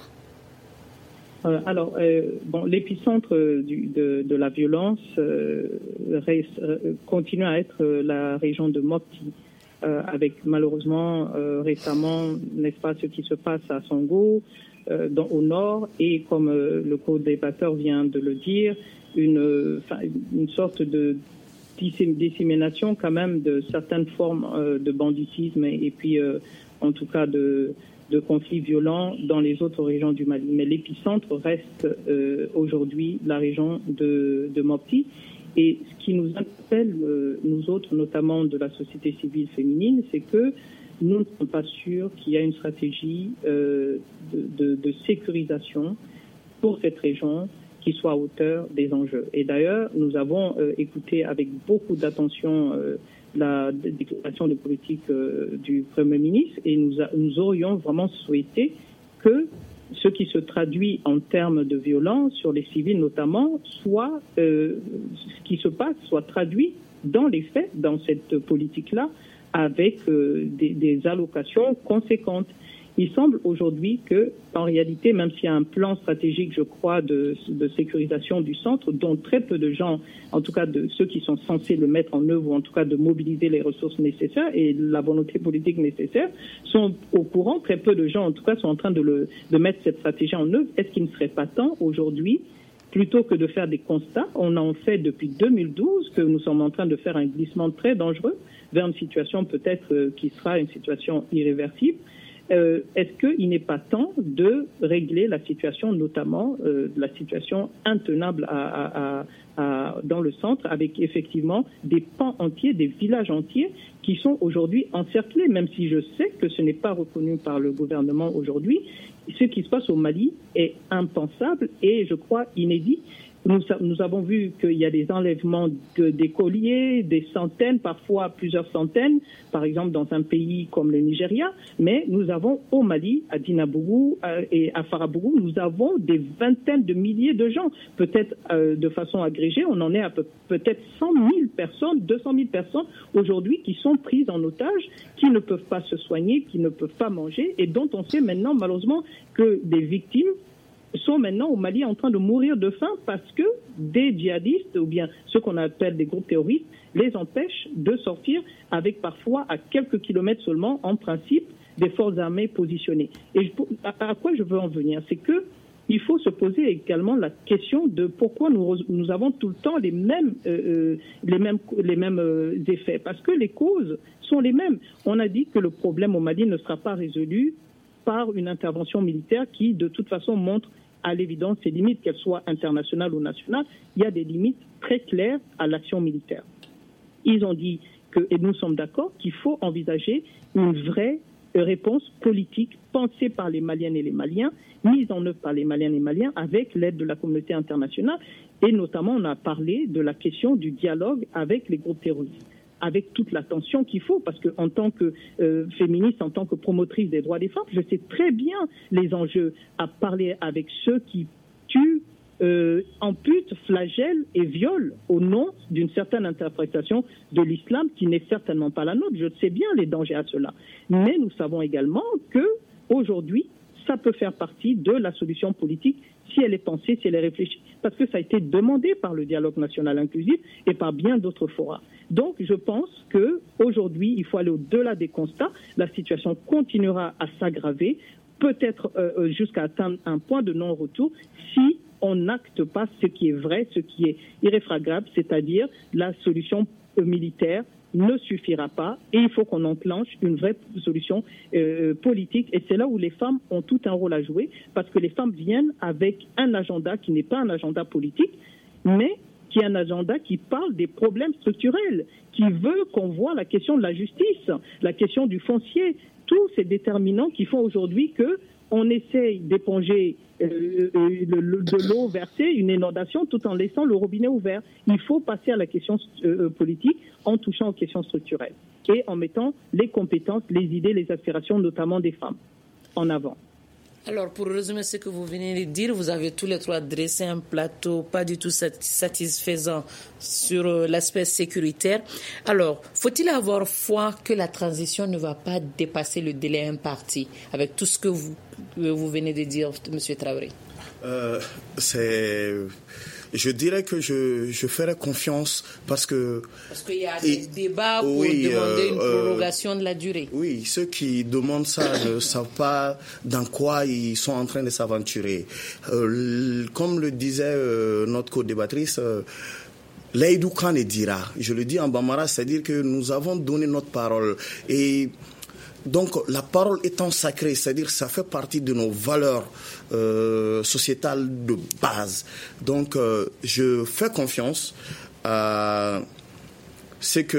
[SPEAKER 8] euh, Alors, euh, bon, l'épicentre du, de, de la violence euh, reste, euh, continue à être la région de Mopti, euh, avec malheureusement euh, récemment, n'est-ce pas, ce qui se passe à Sango, Euh, dans, au nord, et comme euh, le co-débatteur vient de le dire, une, euh, une sorte de dissémination quand même de certaines formes euh, de banditisme et, et puis euh, en tout cas de, de conflits violents dans les autres régions du Mali. Mais l'épicentre reste euh, aujourd'hui la région de, de Mopti. Et ce qui nous interpelle, euh, nous autres, notamment de la société civile féminine, c'est que nous ne sommes pas sûrs qu'il y a une stratégie euh, de, de, de sécurisation pour cette région qui soit à hauteur des enjeux. Et d'ailleurs, nous avons euh, écouté avec beaucoup d'attention euh, la déclaration de politique euh, du Premier ministre, et nous, a, nous aurions vraiment souhaité que ce qui se traduit en termes de violence sur les civils notamment, soit euh, ce qui se passe soit traduit dans les faits, dans cette politique-là, avec euh, des, des allocations conséquentes. Il semble aujourd'hui que, en réalité, même s'il y a un plan stratégique, je crois, de, de sécurisation du centre, dont très peu de gens, en tout cas de ceux qui sont censés le mettre en œuvre, ou en tout cas de mobiliser les ressources nécessaires et la volonté politique nécessaire, sont au courant. Très peu de gens, en tout cas, sont en train de, le, de mettre cette stratégie en œuvre. Est-ce qu'il ne serait pas temps, aujourd'hui, plutôt que de faire des constats, on en fait depuis deux mille douze, que nous sommes en train de faire un glissement très dangereux vers une situation peut-être euh, qui sera une situation irréversible. Euh, est-ce qu'il n'est pas temps de régler la situation, notamment euh, la situation intenable à, à, à, à, dans le centre, avec effectivement des pans entiers, des villages entiers qui sont aujourd'hui encerclés, même si je sais que ce n'est pas reconnu par le gouvernement aujourd'hui. Ce qui se passe au Mali est impensable et, je crois, inédit. Nous, nous avons vu qu'il y a des enlèvements de, des colliers, des centaines, parfois plusieurs centaines, par exemple dans un pays comme le Nigeria, mais nous avons au Mali, à Dinabougou euh, et à Farabougou, nous avons des vingtaines de milliers de gens, peut-être euh, de façon agrégée, on en est à peu, peut-être cent mille personnes, deux cent mille personnes aujourd'hui qui sont prises en otage, qui ne peuvent pas se soigner, qui ne peuvent pas manger, et dont on sait maintenant malheureusement que des victimes sont maintenant au Mali en train de mourir de faim parce que des djihadistes, ou bien ceux qu'on appelle des groupes terroristes, les empêchent de sortir avec parfois à quelques kilomètres seulement, en principe, des forces armées positionnées. Et à quoi je veux en venir, c'est que il faut se poser également la question de pourquoi nous, nous avons tout le temps les mêmes, euh, les mêmes, les mêmes euh, effets. Parce que les causes sont les mêmes. On a dit que le problème au Mali ne sera pas résolu par une intervention militaire qui, de toute façon, montre à l'évidence ses limites, qu'elles soient internationales ou nationales. Il y a des limites très claires à l'action militaire. Ils ont dit, que, et nous sommes d'accord, qu'il faut envisager une vraie réponse politique pensée par les Maliennes et les Maliens, mise en œuvre par les Maliennes et les Maliens avec l'aide de la communauté internationale. Et notamment, on a parlé de la question du dialogue avec les groupes terroristes. avec toute l'attention qu'il faut, parce qu'en tant que euh, féministe, en tant que promotrice des droits des femmes, je sais très bien les enjeux à parler avec ceux qui tuent, euh, amputent, flagellent et violent au nom d'une certaine interprétation de l'islam qui n'est certainement pas la nôtre. Je sais bien les dangers à cela. Mais nous savons également que aujourd'hui, ça peut faire partie de la solution politique si elle est pensée, si elle est réfléchie, parce que ça a été demandé par le dialogue national inclusif et par bien d'autres forats. Donc, je pense qu'aujourd'hui, il faut aller au-delà des constats. La situation continuera à s'aggraver, peut-être euh, jusqu'à atteindre un point de non-retour si on n'acte pas ce qui est vrai, ce qui est irréfragable, c'est-à-dire la solution militaire ne suffira pas et il faut qu'on enclenche une vraie solution euh, politique. Et c'est là où les femmes ont tout un rôle à jouer, parce que les femmes viennent avec un agenda qui n'est pas un agenda politique, mais qui est un agenda qui parle des problèmes structurels, qui veut qu'on voit la question de la justice, la question du foncier, tous ces déterminants qui font aujourd'hui que on essaye d'éponger euh, le, le, de l'eau versée, une inondation, tout en laissant le robinet ouvert. Il faut passer à la question euh, politique en touchant aux questions structurelles et en mettant les compétences, les idées, les aspirations, notamment des femmes, en avant.
[SPEAKER 5] Alors, pour résumer ce que vous venez de dire, vous avez tous les trois dressé un plateau pas du tout satisfaisant sur l'aspect sécuritaire. Alors, faut-il avoir foi que la transition ne va pas dépasser le délai imparti, avec tout ce que vous, vous venez de dire, M. Traoré?
[SPEAKER 7] euh, C'est... Je dirais que je, je ferai confiance parce que...
[SPEAKER 5] Parce qu'il y a des et, débats pour oui, demander euh, une prolongation euh, de la durée.
[SPEAKER 7] Oui, ceux qui demandent ça ne savent pas dans quoi ils sont en train de s'aventurer. Euh, comme le disait euh, notre co-débattrice, euh, Laïdou Khan dira, je le dis en bambara, c'est-à-dire que nous avons donné notre parole. Et donc la parole étant sacrée, c'est-à-dire ça fait partie de nos valeurs euh, sociétales de base. Donc euh, je fais confiance à ce que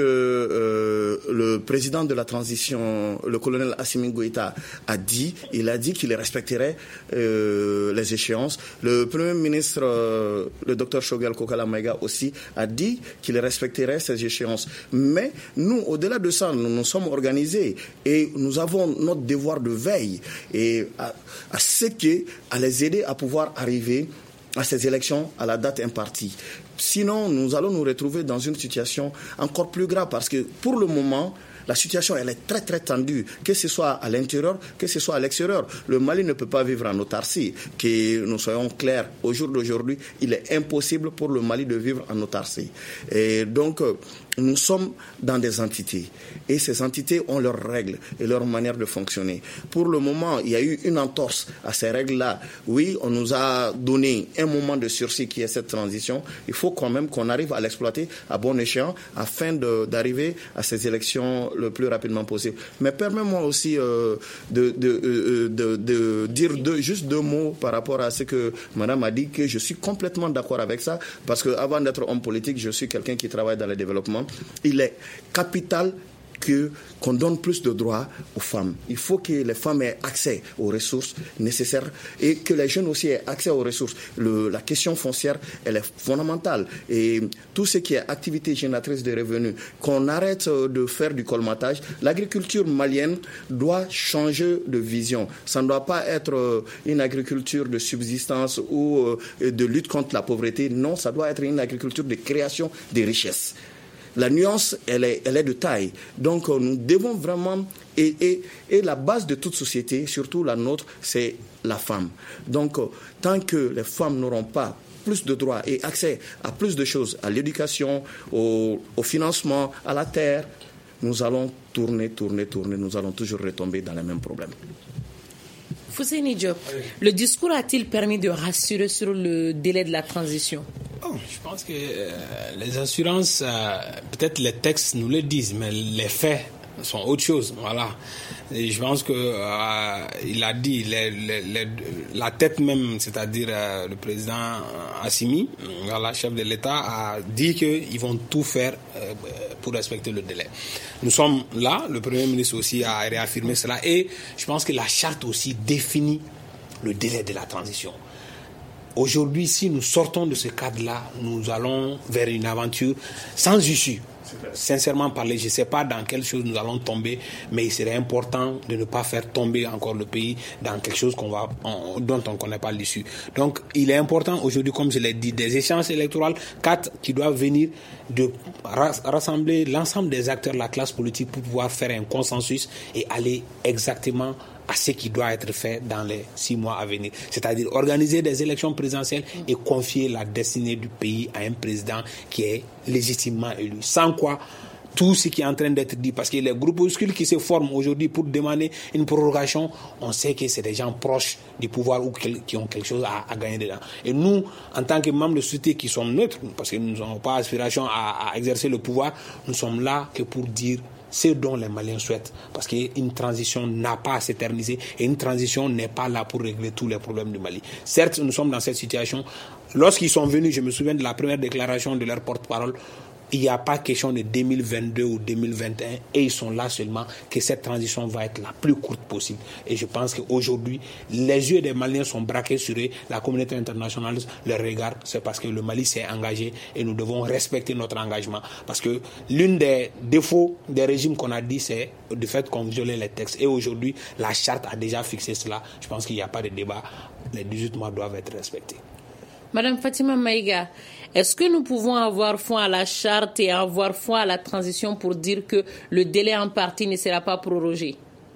[SPEAKER 7] euh, le président de la transition, le colonel Assimi Goïta, a dit. Il a dit qu'il respecterait euh, les échéances. Le premier ministre, euh, le docteur Choguel Kokala Maïga aussi, a dit qu'il respecterait ces échéances. Mais nous, au-delà de ça, nous nous sommes organisés et nous avons notre devoir de veille et à, à ce qui, à les aider à pouvoir arriver à ces élections à la date impartie. Sinon, nous allons nous retrouver dans une situation encore plus grave parce que pour le moment, la situation elle est très très tendue, que ce soit à l'intérieur, que ce soit à l'extérieur. Le Mali ne peut pas vivre en autarcie, que nous soyons clairs. Au jour d'aujourd'hui, il est impossible pour le Mali de vivre en autarcie. Et donc, nous sommes dans des entités et ces entités ont leurs règles et leur manière de fonctionner. Pour le moment, il y a eu une entorse à ces règles-là. Oui, on nous a donné un moment de sursis qui est cette transition. Il faut quand même qu'on arrive à l'exploiter à bon escient afin de, d'arriver à ces élections le plus rapidement possible. Mais permets-moi aussi euh, de, de, de, de, de dire deux, juste deux mots par rapport à ce que Madame a dit, que je suis complètement d'accord avec ça, parce qu'avant d'être homme politique, je suis quelqu'un qui travaille dans le développement. Il est capital que, qu'on donne plus de droits aux femmes. Il faut que les femmes aient accès aux ressources nécessaires et que les jeunes aussi aient accès aux ressources. Le, la question foncière, elle est fondamentale. Et tout ce qui est activité génératrice de revenus, qu'on arrête de faire du colmatage. L'agriculture malienne doit changer de vision. Ça ne doit pas être une agriculture de subsistance ou de lutte contre la pauvreté. Non, ça doit être une agriculture de création de richesses. La nuance, elle est, elle est de taille. Donc, nous devons vraiment... Et, et, et la base de toute société, surtout la nôtre, c'est la femme. Donc, tant que les femmes n'auront pas plus de droits et accès à plus de choses, à l'éducation, au, au financement, à la terre, nous allons tourner, tourner, tourner. Nous allons toujours retomber dans les mêmes problèmes.
[SPEAKER 5] Fousseini Diop, le discours a-t-il permis de rassurer sur le délai de la transition?
[SPEAKER 6] Oh, je pense que euh, les assurances, euh, peut-être les textes nous le disent, mais les faits sont autre chose. Voilà. Et je pense que euh, il a dit les, les, les, la tête même, c'est-à-dire euh, le président Assimi, voilà, chef de l'État, a dit qu'ils vont tout faire euh, pour respecter le délai. Nous sommes là, le Premier ministre aussi a réaffirmé cela, et je pense que la charte aussi définit le délai de la transition. Aujourd'hui, si nous sortons de ce cadre-là, nous allons vers une aventure sans issue. Sincèrement parler, je ne sais pas dans quelle chose nous allons tomber, mais il serait important de ne pas faire tomber encore le pays dans quelque chose qu'on va, on, dont on ne connaît pas l'issue. Donc, il est important aujourd'hui, comme je l'ai dit, des échéances électorales, quatre qui doivent venir de rassembler l'ensemble des acteurs de la classe politique pour pouvoir faire un consensus et aller exactement à ce qui doit être fait dans les six mois à venir. C'est-à-dire organiser des élections présidentielles et confier la destinée du pays à un président qui est légitimement élu. Sans quoi, tout ce qui est en train d'être dit, parce que les groupuscules qui se forment aujourd'hui pour demander une prorogation, on sait que c'est des gens proches du pouvoir ou qui ont quelque chose à, à gagner dedans. Et nous, en tant que membres de société qui sommes neutres, parce que nous n'avons pas aspiration à, à exercer le pouvoir, nous sommes là que pour dire ce dont les Maliens souhaitent, parce qu'une transition n'a pas à s'éterniser et une transition n'est pas là pour régler tous les problèmes du Mali. Certes, nous sommes dans cette situation. Lorsqu'ils sont venus, je me souviens de la première déclaration de leur porte-parole, il n'y a pas question de deux mille vingt-deux ou deux mille vingt et un et ils sont là seulement que cette transition va être la plus courte possible. Et je pense qu'aujourd'hui, les yeux des Maliens sont braqués sur eux, la communauté internationale les regarde, c'est parce que le Mali s'est engagé et nous devons respecter notre engagement. Parce que l'une des défauts des régimes qu'on a dit, c'est du fait qu'on violait les textes. Et aujourd'hui, la charte a déjà fixé cela. Je pense qu'il n'y a pas de débat. Les dix-huit mois doivent être respectés.
[SPEAKER 5] Madame Fatima Maïga, est-ce que nous pouvons avoir foi à la charte et avoir foi à la transition pour dire que le délai en partie ne sera pas prorogé?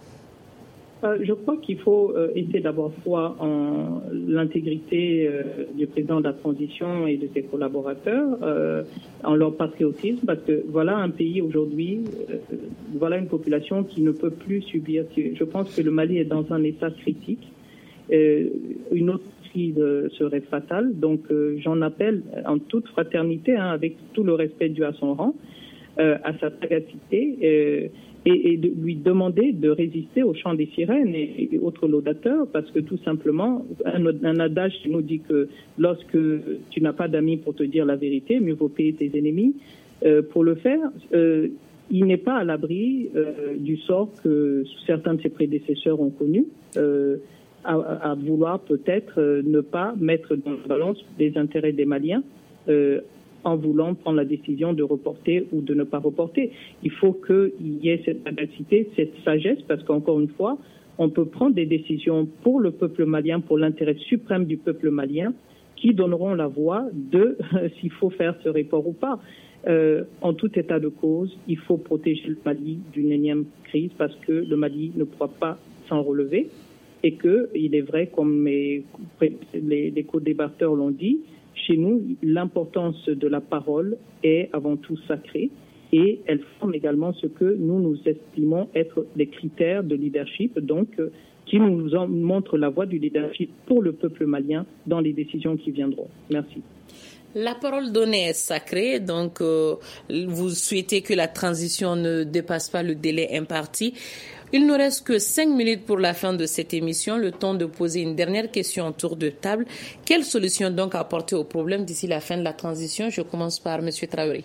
[SPEAKER 8] euh, Je crois qu'il faut euh, essayer d'avoir foi en l'intégrité euh, du président de la transition et de ses collaborateurs, euh, en leur patriotisme, parce que voilà un pays aujourd'hui, euh, voilà une population qui ne peut plus subir. Je pense que le Mali est dans un état critique. Euh, une autre crise serait fatale. Donc, euh, j'en appelle en toute fraternité, hein, avec tout le respect dû à son rang, euh, à sa sagacité, euh, et, et de lui demander de résister au chant des sirènes et, et autres laudateurs, parce que tout simplement, un, un adage qui nous dit que lorsque tu n'as pas d'amis pour te dire la vérité, mieux vaut payer tes ennemis. Euh, pour le faire, euh, il n'est pas à l'abri euh, du sort que certains de ses prédécesseurs ont connu. Euh, À, à vouloir peut-être euh, ne pas mettre dans la balance les intérêts des Maliens euh, en voulant prendre la décision de reporter ou de ne pas reporter. Il faut qu'il y ait cette sagacité, cette sagesse, parce qu'encore une fois, on peut prendre des décisions pour le peuple malien, pour l'intérêt suprême du peuple malien, qui donneront la voix de euh, s'il faut faire ce report ou pas. Euh, en tout état de cause, il faut protéger le Mali d'une énième crise, parce que le Mali ne pourra pas s'en relever. Et que, il est vrai, comme mes, les, les co-débatteurs l'ont dit, chez nous, l'importance de la parole est avant tout sacrée et elle forme également ce que nous, nous estimons être des critères de leadership, donc, qui nous en montrent la voie du leadership pour le peuple malien dans les décisions qui viendront. Merci.
[SPEAKER 5] La parole donnée est sacrée, donc euh, vous souhaitez que la transition ne dépasse pas le délai imparti. Il ne reste que cinq minutes pour la fin de cette émission, le temps de poser une dernière question en tour de table. Quelle solution donc apporter au problème d'ici la fin de la transition? Je commence par M. Traoré.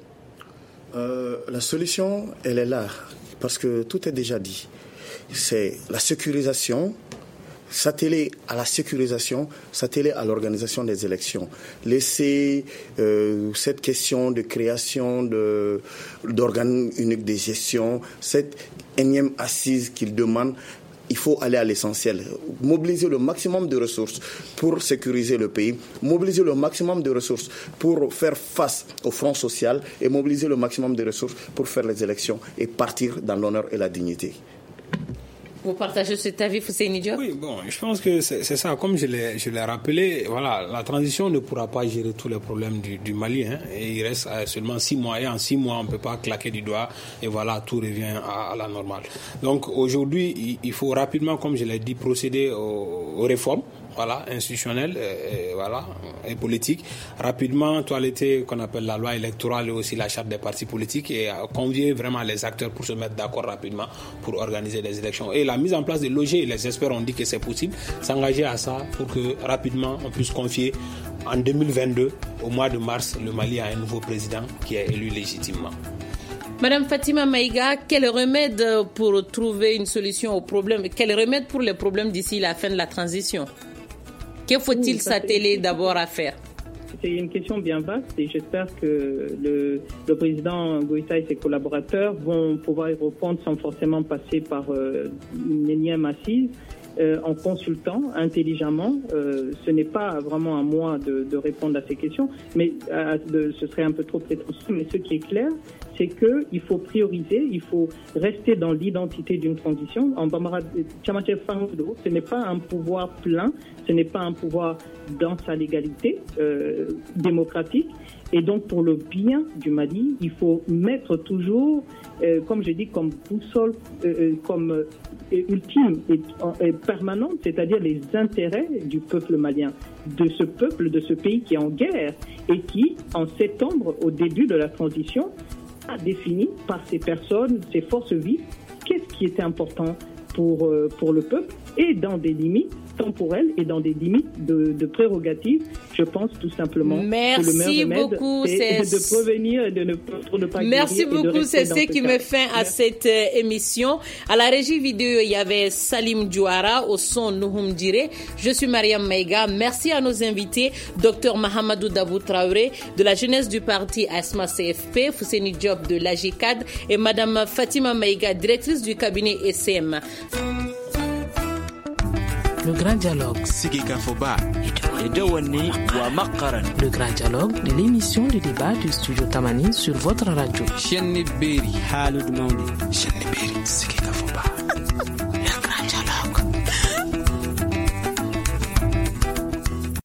[SPEAKER 7] Euh, la solution, elle est là, parce que tout est déjà dit. C'est la sécurisation, s'atteler à la sécurisation, s'atteler à l'organisation des élections. Laisser euh, cette question de création de, d'organes uniques de gestion, cette énième assise qu'il demande, il faut aller à l'essentiel. Mobiliser le maximum de ressources pour sécuriser le pays, mobiliser le maximum de ressources pour faire face au front social et mobiliser le maximum de ressources pour faire les élections et partir dans l'honneur et la dignité.
[SPEAKER 5] Vous partagez cet avis, Fousseini Diop?
[SPEAKER 6] Oui, bon, je pense que c'est, c'est ça. Comme je l'ai, je l'ai rappelé, voilà, la transition ne pourra pas gérer tous les problèmes du, du Mali. Hein, et il reste seulement six mois. Et en six mois, on ne peut pas claquer du doigt. Et voilà, tout revient à, à la normale. Donc aujourd'hui, il, il faut rapidement, comme je l'ai dit, procéder aux, aux réformes. Voilà, institutionnelle et, et, voilà, et politique. Rapidement, toiletter qu'on appelle la loi électorale et aussi la charte des partis politiques et convier vraiment les acteurs pour se mettre d'accord rapidement pour organiser des élections. Et la mise en place des logis, les experts ont dit que c'est possible, s'engager à ça pour que rapidement on puisse confier en deux mille vingt-deux, au mois de mars, le Mali a un nouveau président qui est élu légitimement.
[SPEAKER 5] Madame Fatima Maïga, quel remède pour trouver une solution au problème, quel remède pour les problèmes d'ici la fin de la transition? Que faut-il oui, s'atteler d'abord à faire?
[SPEAKER 8] c'est une question bien vaste et j'espère que le, le président Goïta et ses collaborateurs vont pouvoir y répondre sans forcément passer par euh, une énième assise. Euh, en consultant intelligemment. Euh, ce n'est pas vraiment à moi de, de répondre à ces questions, mais à, de, ce serait un peu trop prétentieux. Mais ce qui est clair, c'est qu'il faut prioriser, il faut rester dans l'identité d'une transition. En Bambara, ce n'est pas un pouvoir plein, ce n'est pas un pouvoir dans sa légalité euh, démocratique. Et donc, pour le bien du Mali, il faut mettre toujours, euh, comme je dis, comme boussole, euh, comme euh, ultime et, et permanente, c'est-à-dire les intérêts du peuple malien, de ce peuple, de ce pays qui est en guerre et qui, en septembre, au début de la transition, a défini par ces personnes, ces forces vives, qu'est-ce qui était important pour, euh, pour le peuple et dans des limites temporelles et dans des limites de, de prérogatives. Je pense tout simplement
[SPEAKER 5] Merci
[SPEAKER 8] que le meilleur remède,
[SPEAKER 5] beaucoup,
[SPEAKER 8] c'est
[SPEAKER 5] c'est...
[SPEAKER 8] de prévenir et de ne, pour ne pas
[SPEAKER 5] Merci
[SPEAKER 8] guérir
[SPEAKER 5] beaucoup, c'est
[SPEAKER 8] ce
[SPEAKER 5] ce qui
[SPEAKER 8] cas.
[SPEAKER 5] met fin à
[SPEAKER 8] Merci.
[SPEAKER 5] cette euh, émission. À la régie vidéo, il y avait Salim Diouara, au son Nouhoum Dire. Je suis Mariam Maïga. Merci à nos invités, Dr Mahamadou Dabou Traoré de la jeunesse du parti Asma C F P, Fouseni Diop de l'A G C A D et Madame Fatima Maïga, directrice du cabinet S M.
[SPEAKER 2] Le grand dialogue.
[SPEAKER 3] Le grand dialogue de l'émission de débat du studio Tamani sur votre radio.
[SPEAKER 2] Shenni Beri. Halud Mauli. Shenni Beri. Sigi Kafoba.